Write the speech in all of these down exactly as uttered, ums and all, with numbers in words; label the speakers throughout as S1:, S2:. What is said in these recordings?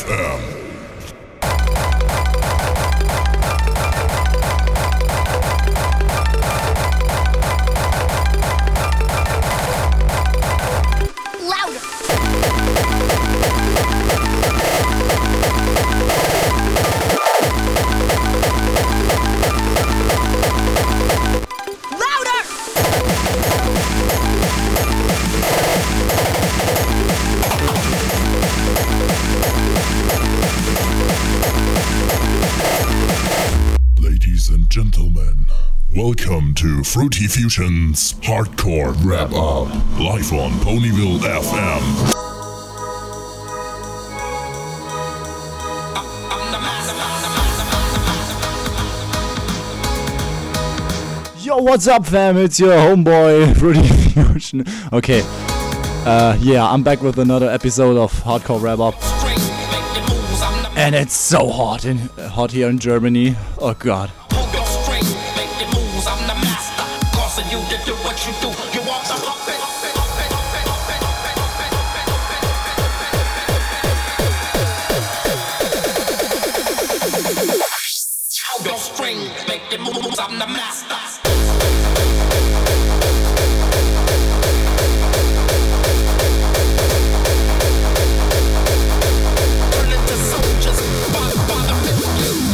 S1: M. Gentlemen, welcome to Fruity Fusion's Hardcore Wrap Up, live on Ponyville F M.
S2: Yo, what's up, fam? It's your homeboy, Fruity Fusion. Okay, uh, yeah, I'm back with another episode of Hardcore Wrap Up. And it's so hot in hot here in Germany. Oh god.
S3: I'm the master. Turn into soldiers by, by the million.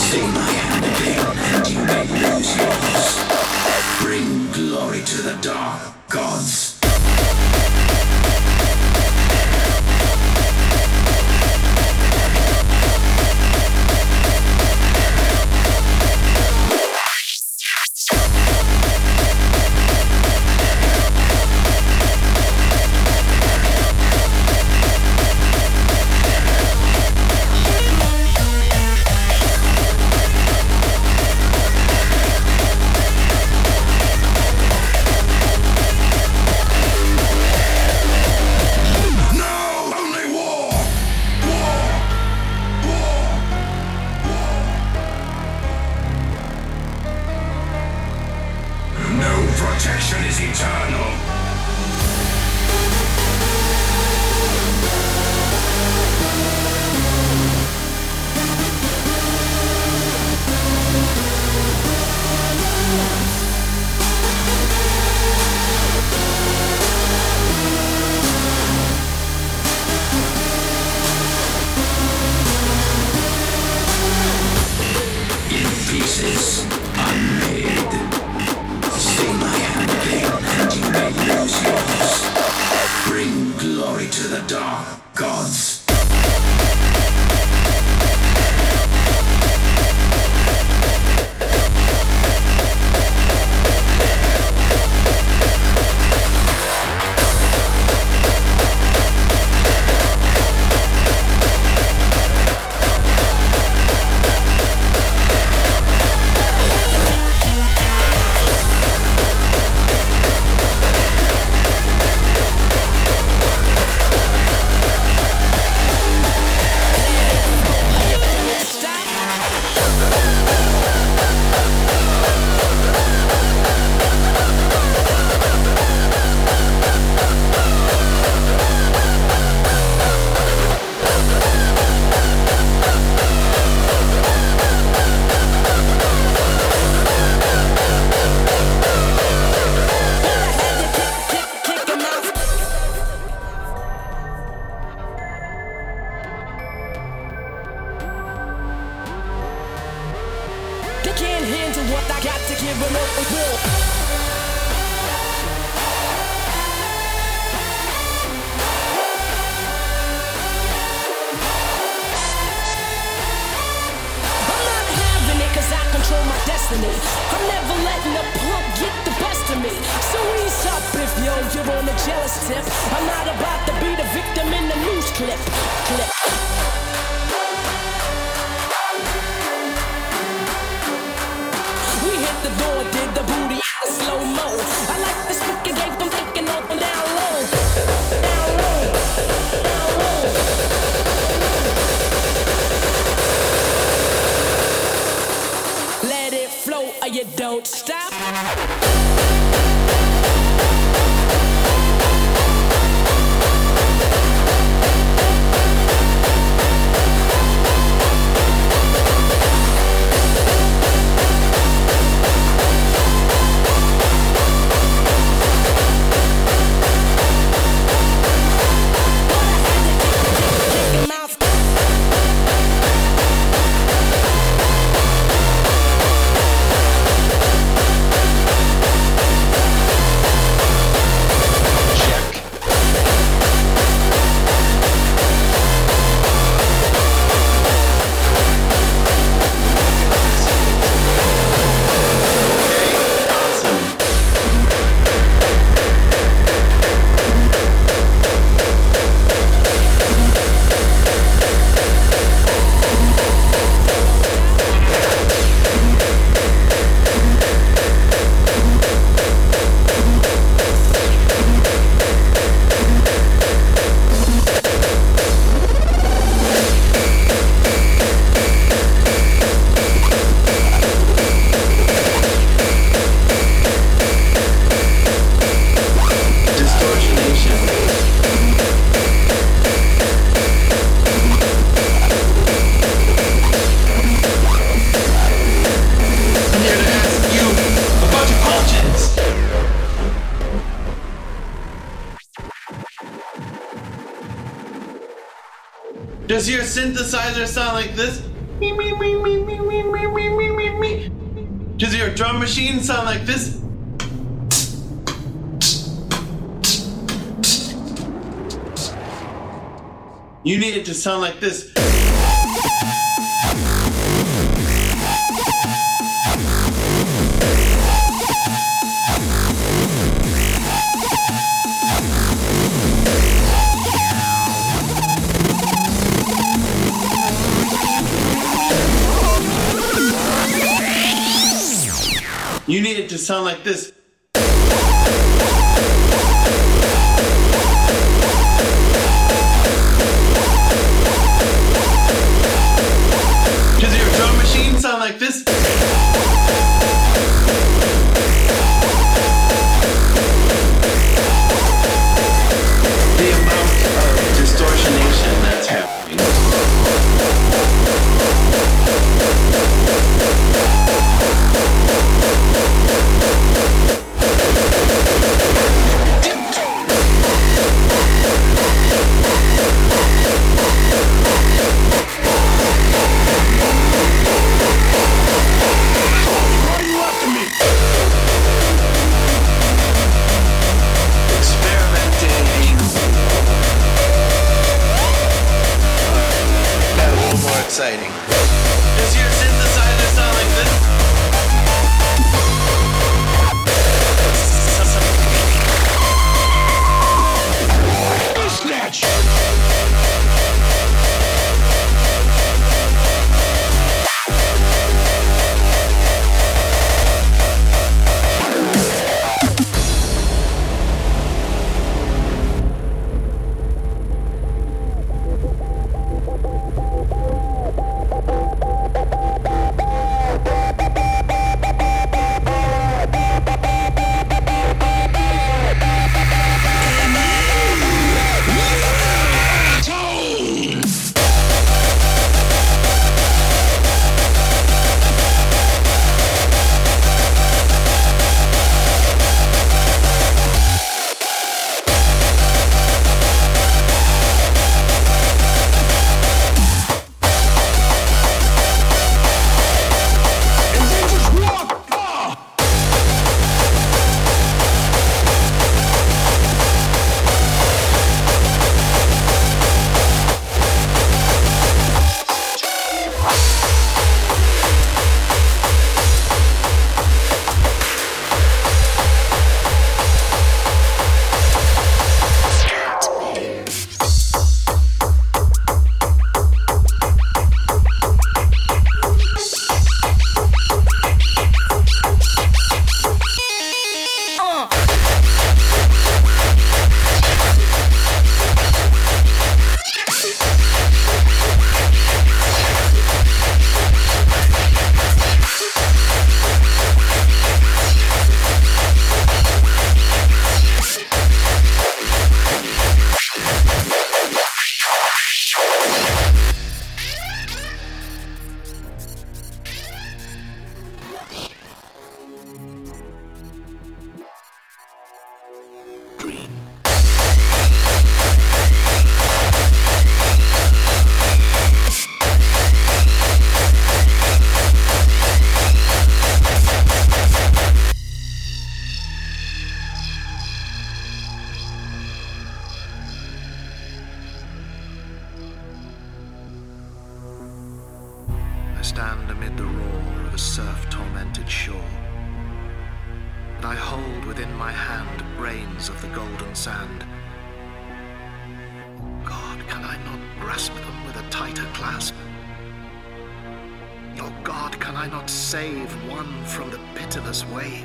S4: See my hand again and you may lose yours. Bring glory to the dark gods. Protection is eternal. In pieces, unmade. See my hand again and you may lose yours. Bring glory to the dark gods.
S3: I'm never letting a punk get the best of me. So ease up if yo, you're on a jealous tip. I'm not about to be the victim in the news clip. clip. We hit the door, did the booty in slow-mo. I like the speaker game from thinking up and down low. Down low, down low. Let it flow or you don't stop.
S5: Does your synthesizer sound like this? Me, me, me, me, me, me, me. your drum machine sound like this? You need it to sound like this. You need it to sound like this. Does your drum machine sound like this? The amount of distortionation that's happening. Exciting. Does your synthesizer sound like this? Snatch!
S6: I stand amid the roar of a surf-tormented shore, and I hold within my hand grains of the golden sand. God, can I not grasp them with a tighter clasp? Oh God, can I not save one from the pitiless wave?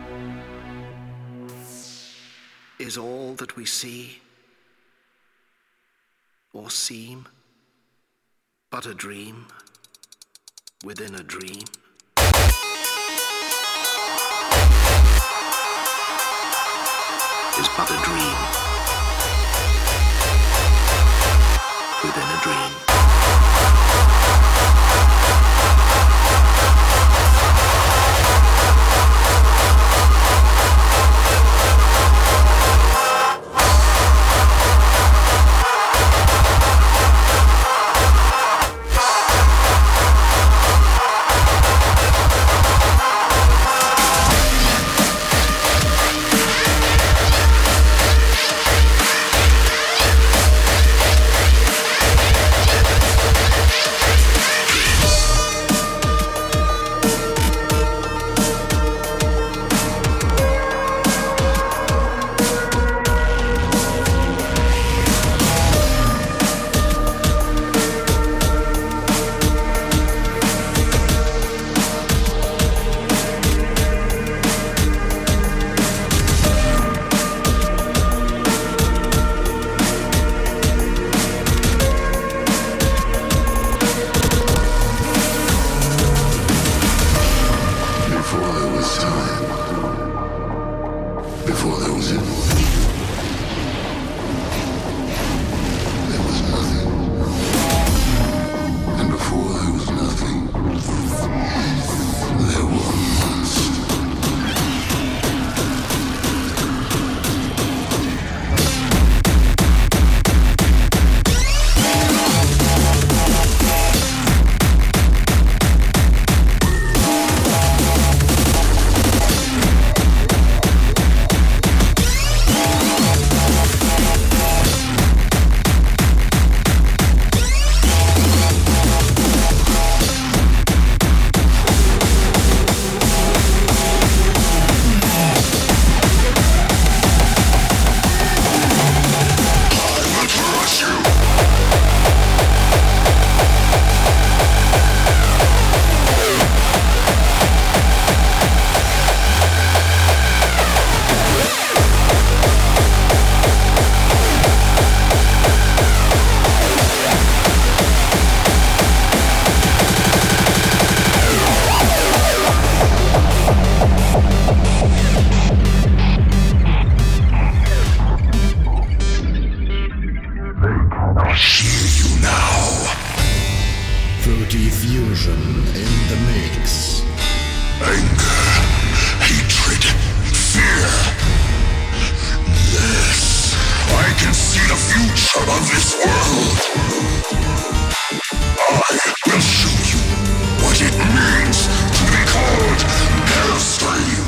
S6: Is all that we see or seem but a dream within a dream? Is but a dream within a dream.
S1: the mix. Anger, hatred, fear. Yes, I can see the future of this world. I will show you what it means to be called Hellstream.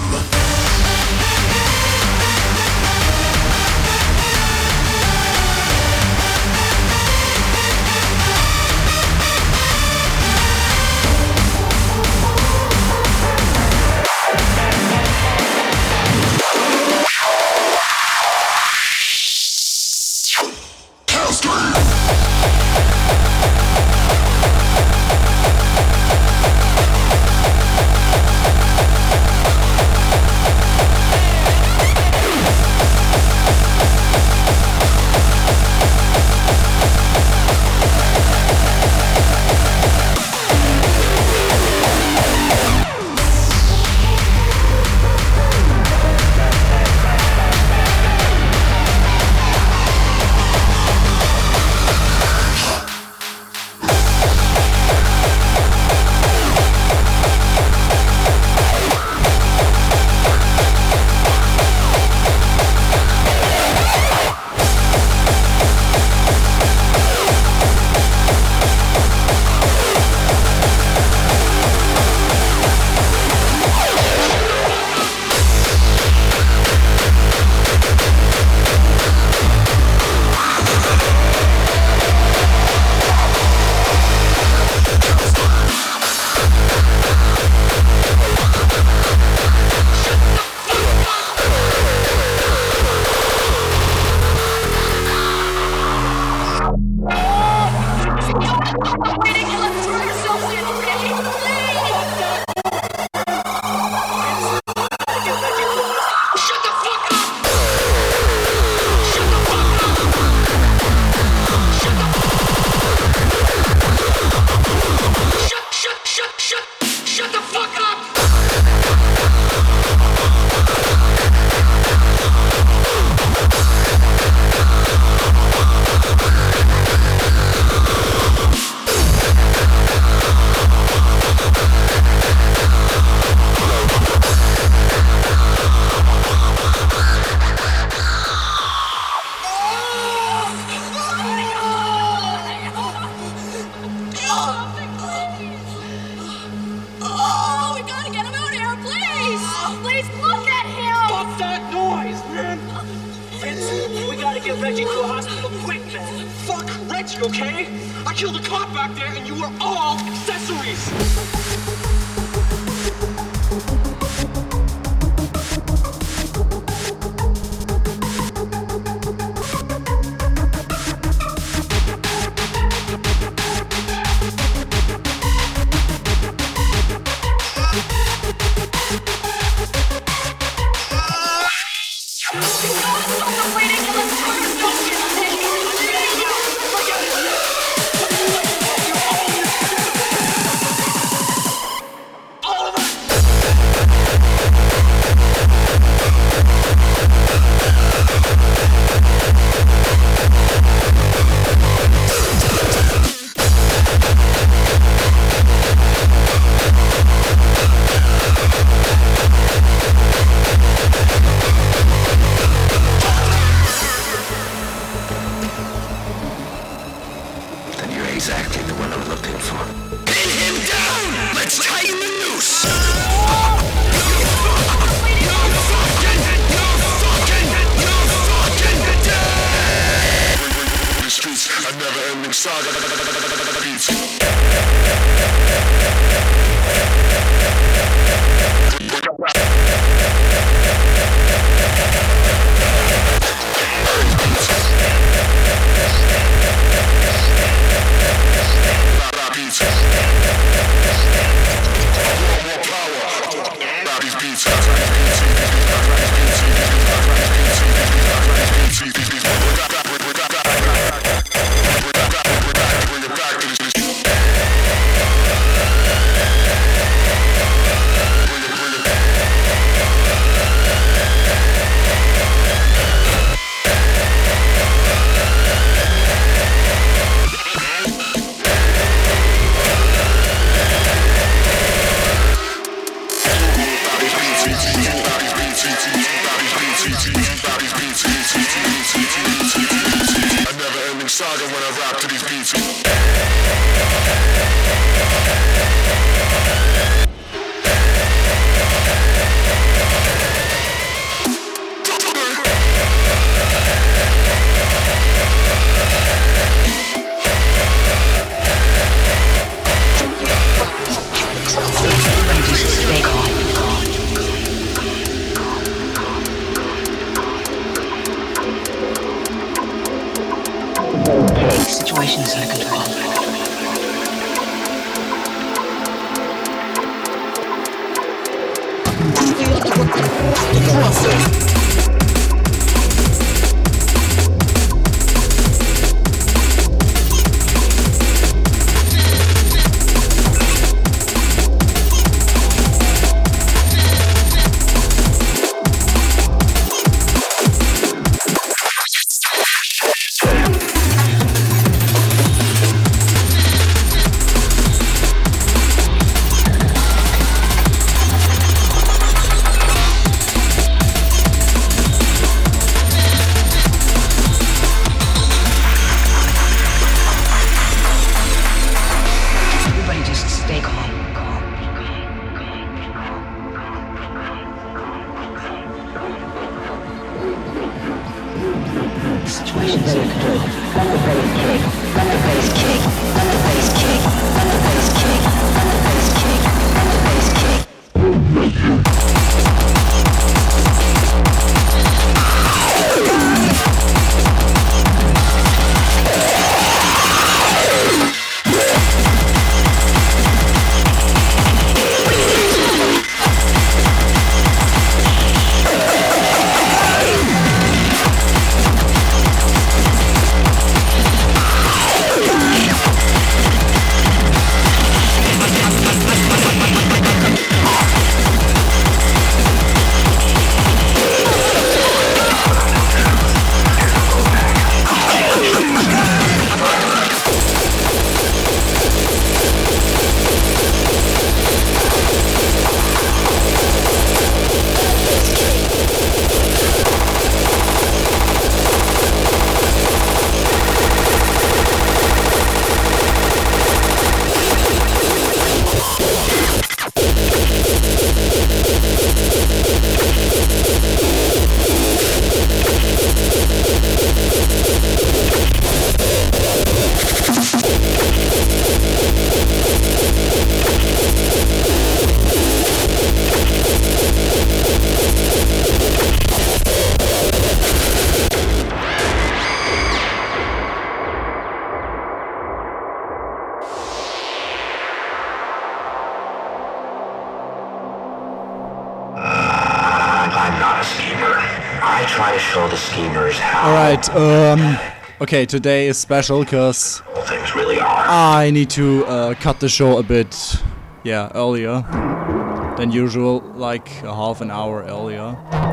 S2: Alright, um, okay, today is special because
S4: things really are.
S2: I need to uh, cut the show a bit, yeah, earlier than usual, like a half an hour earlier.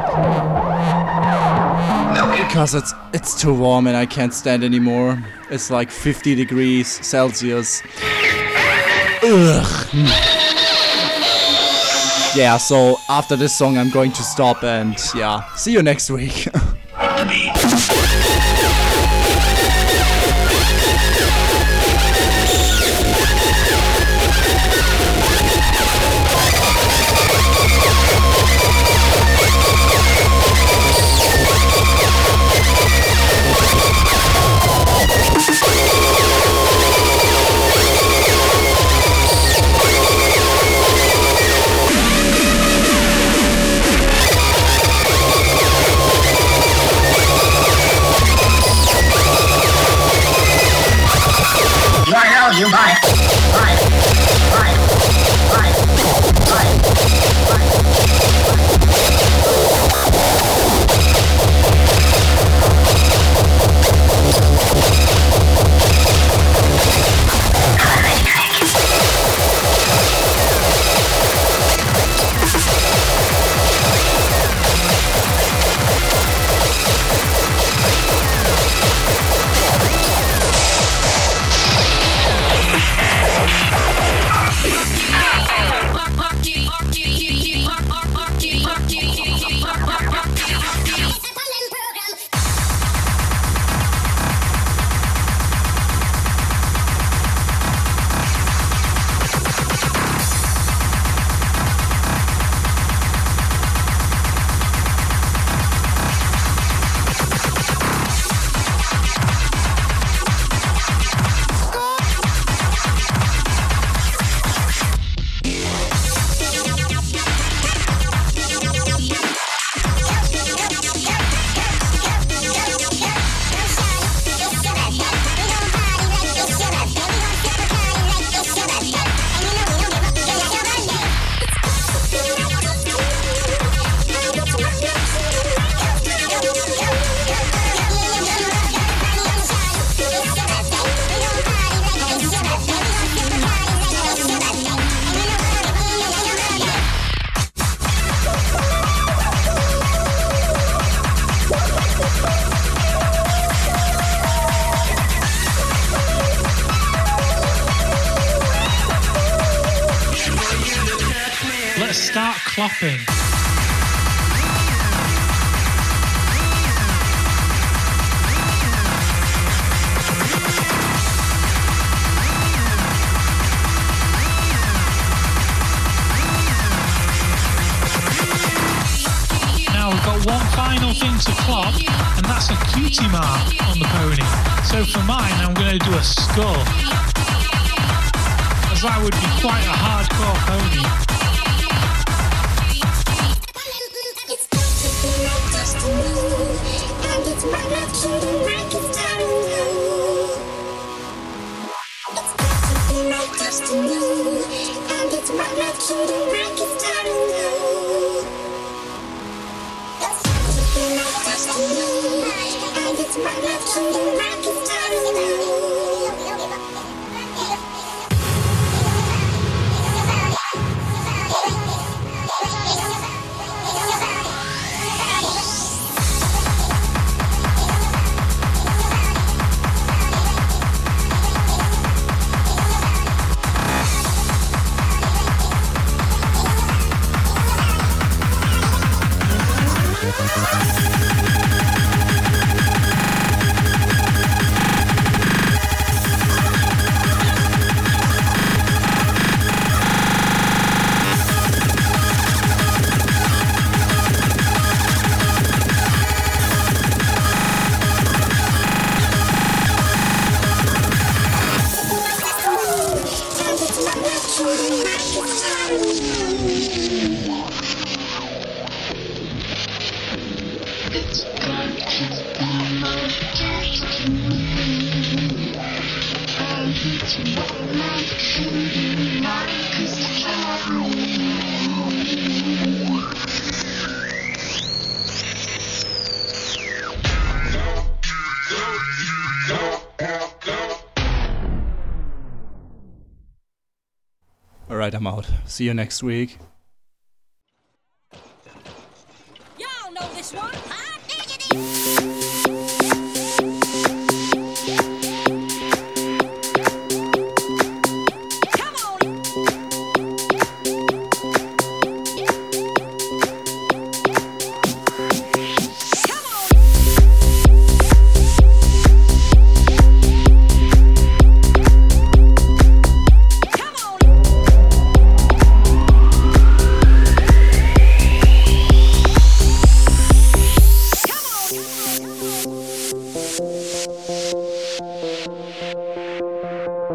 S2: Because it's it's too warm and I can't stand anymore. It's like fifty degrees Celsius. Ugh. Yeah, so after this song I'm going to stop and yeah, see you next week.
S7: better start clopping. Now we've got one final thing to clop, and that's a cutie mark on the pony. So for mine, I'm going to do a skull, as that would be quite a hardcore pony.
S2: Alright, I'm out. See you next week.